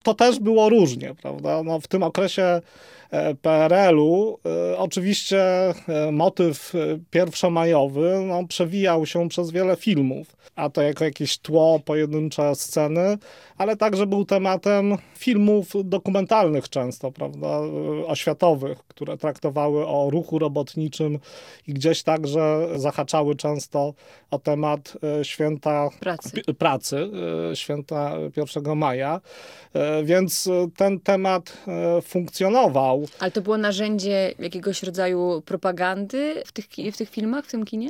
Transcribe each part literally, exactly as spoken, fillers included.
to też było różnie, prawda? No, w tym okresie P R L-u e, oczywiście e, motyw pierwszomajowy no, przewijał się przez wiele filmów, a to jako jakieś tło, pojedyncze sceny, ale także był tematem filmów dokumentalnych często, prawda, oświatowych, które traktowały o ruchu robotniczym i gdzieś także zahaczały często o temat święta pracy, p- pracy święta pierwszego maja, więc ten temat funkcjonował. Ale to było narzędzie jakiegoś rodzaju propagandy w tych, w tych filmach, w tym kinie?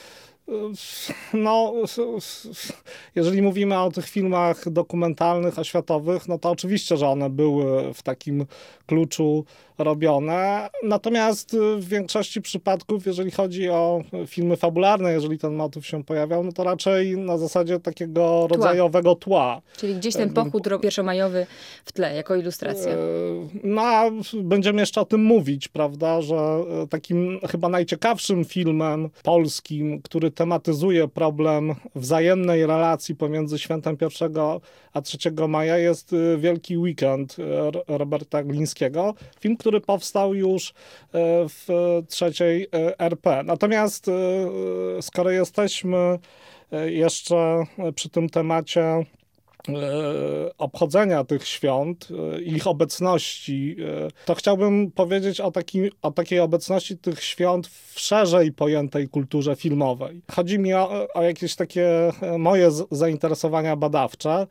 No, jeżeli mówimy o tych filmach dokumentalnych, oświatowych, no to oczywiście, że one były w takim kluczu robione. Natomiast w większości przypadków, jeżeli chodzi o filmy fabularne, jeżeli ten motyw się pojawiał, no to raczej na zasadzie takiego rodzajowego tła. Czyli gdzieś ten pochód pierwszomajowy w tle, jako ilustracja. No, a będziemy jeszcze o tym mówić, prawda, że takim chyba najciekawszym filmem polskim, który tematyzuje problem wzajemnej relacji pomiędzy świętem pierwszego a trzeciego maja, jest Wielki Weekend Roberta Glińskiego. Film, który powstał już w trzeciej R P. Natomiast skoro jesteśmy jeszcze przy tym temacie obchodzenia tych świąt, ich obecności, to chciałbym powiedzieć o, takim, o takiej obecności tych świąt w szerzej pojętej kulturze filmowej. Chodzi mi o, o jakieś takie moje zainteresowania badawcze,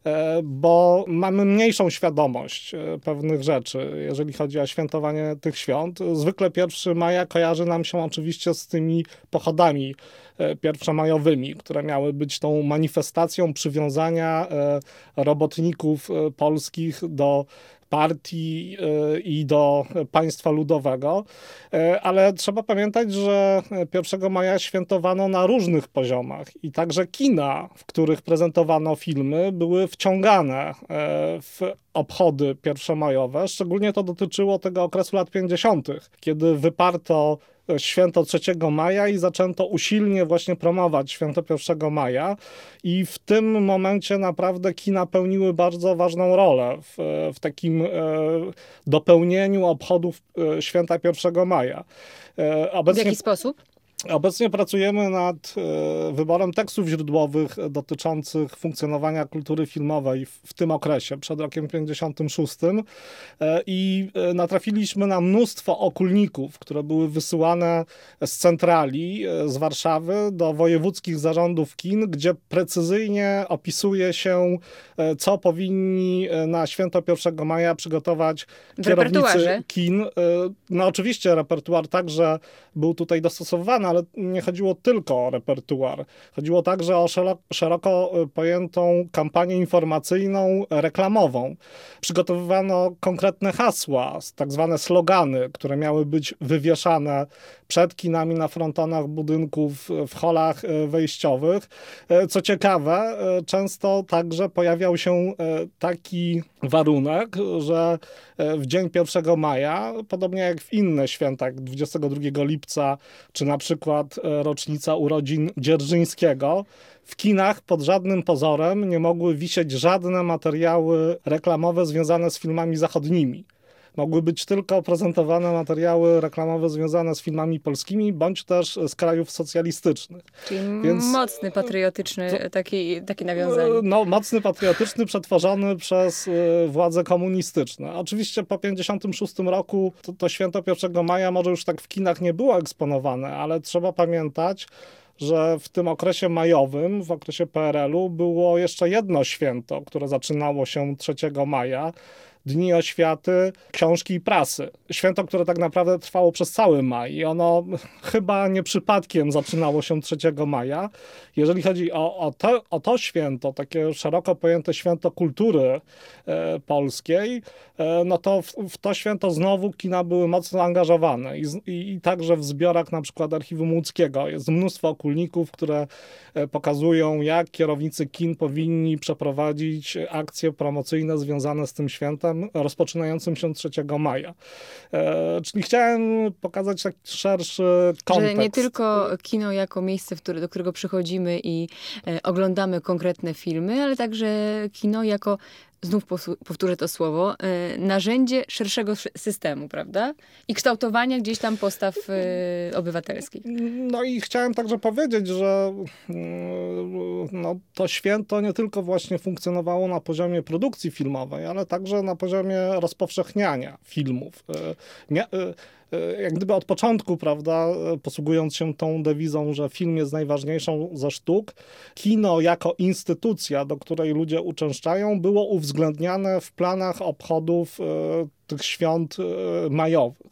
bo mamy mniejszą świadomość pewnych rzeczy, jeżeli chodzi o świętowanie tych świąt. Zwykle pierwszego maja kojarzy nam się oczywiście z tymi pochodami pierwszomajowymi, które miały być tą manifestacją przywiązania robotników polskich do partii i do państwa ludowego, ale trzeba pamiętać, że pierwszego maja świętowano na różnych poziomach i także kina, w których prezentowano filmy, były wciągane w obchody pierwszomajowe. Szczególnie to dotyczyło tego okresu lat pięćdziesiątych, kiedy wyparto święto trzeciego maja i zaczęto usilnie właśnie promować święto pierwszego maja i w tym momencie naprawdę kina pełniły bardzo ważną rolę w, w takim e, dopełnieniu obchodów e, święta pierwszego maja. E, Obecnie... W jaki sposób? Obecnie pracujemy nad wyborem tekstów źródłowych dotyczących funkcjonowania kultury filmowej w tym okresie, przed rokiem pięćdziesiątym szóstym i natrafiliśmy na mnóstwo okulników, które były wysyłane z centrali, z Warszawy do wojewódzkich zarządów kin, gdzie precyzyjnie opisuje się, co powinni na święto pierwszego maja przygotować kierownicy kin. No oczywiście repertuar także był tutaj dostosowany, ale nie chodziło tylko o repertuar. Chodziło także o szeroko pojętą kampanię informacyjną, reklamową. Przygotowywano konkretne hasła, tak zwane slogany, które miały być wywieszane przed kinami, na frontonach budynków, w holach wejściowych. Co ciekawe, często także pojawiał się taki warunek, że w dzień pierwszego maja, podobnie jak w inne święta, jak dwudziestego drugiego lipca, czy na przykład rocznica urodzin Dzierżyńskiego, w kinach pod żadnym pozorem nie mogły wisieć żadne materiały reklamowe związane z filmami zachodnimi. Mogły być tylko prezentowane materiały reklamowe związane z filmami polskimi, bądź też z krajów socjalistycznych. Czyli Więc, mocny, patriotyczny to, taki, takie nawiązanie. No, mocny, patriotyczny, przetworzony przez władze komunistyczne. Oczywiście po pięćdziesiątym szóstym roku to, to święto pierwszego maja może już tak w kinach nie było eksponowane, ale trzeba pamiętać, że w tym okresie majowym, w okresie P R L-u było jeszcze jedno święto, które zaczynało się trzeciego maja. Dni Oświaty, Książki i Prasy. Święto, które tak naprawdę trwało przez cały maj i ono chyba nie przypadkiem zaczynało się trzeciego maja. Jeżeli chodzi o, o, to, o to święto, takie szeroko pojęte święto kultury e, polskiej, e, no to w, w to święto znowu kina były mocno angażowane I, i, i także w zbiorach na przykład Archiwum Łódzkiego jest mnóstwo okulników, które e, pokazują, jak kierownicy kin powinni przeprowadzić akcje promocyjne związane z tym świętem, rozpoczynającym się trzeciego maja. E, czyli chciałem pokazać taki szerszy kontekst. Że nie tylko kino jako miejsce, w które, do którego przychodzimy i e, oglądamy konkretne filmy, ale także kino jako znów powtórzę to słowo, narzędzie szerszego systemu, prawda? I kształtowania gdzieś tam postaw obywatelskich. No i chciałem także powiedzieć, że no, to święto nie tylko właśnie funkcjonowało na poziomie produkcji filmowej, ale także na poziomie rozpowszechniania filmów. Mia- jak gdyby od początku, prawda, posługując się tą dewizą, że film jest najważniejszą ze sztuk, kino jako instytucja, do której ludzie uczęszczają, było uwzględniane w planach obchodów tych świąt majowych.